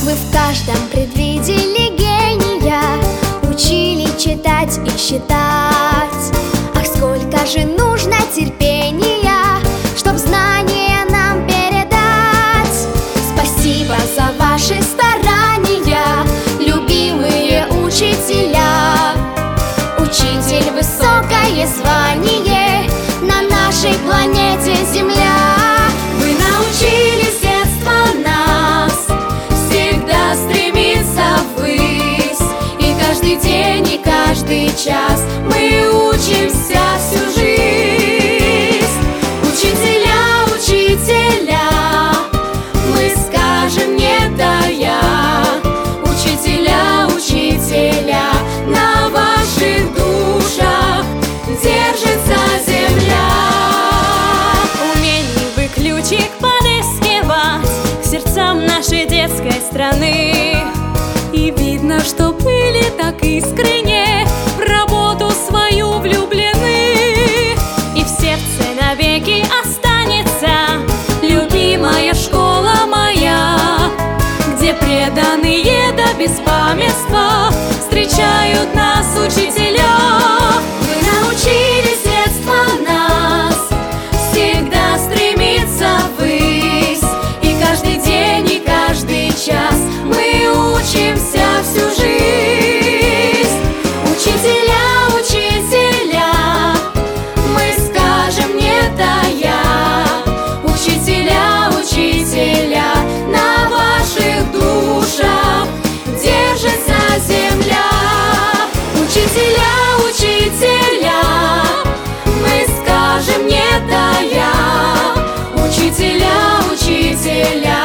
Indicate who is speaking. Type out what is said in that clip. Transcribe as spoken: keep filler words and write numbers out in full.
Speaker 1: Вы в каждом предвидели гения, учили читать и считать. Ах, сколько же нужно терпения, чтоб знания нам передать. Спасибо за ваши старания, любимые учителя. Учитель — высокое звание на нашей планете Земля. Вы научили с детства нас всегда стремиться ввысь, и каждый день, и каждый час мы учимся всю жизнь. Учителя, учителя, мы скажем не да я. Учителя, учителя, на ваших душах держится земля.
Speaker 2: Умений вы ключик подыскивать к сердцам нашей детской страны. И видно, что были так искренне в работу свою влюблены. И в сердце навеки останется любимая школа моя, где преданные до беспамятства встречают нас учителя.
Speaker 1: Вы научили с детства нас всегда стремиться ввысь, и каждый день, и каждый час мы учимся всю жизнь. Учителя, учителя, мы скажем не да я. Учителя, учителя, на ваших душах держится земля. Учителя, учителя, мы скажем не да я. Учителя, учителя,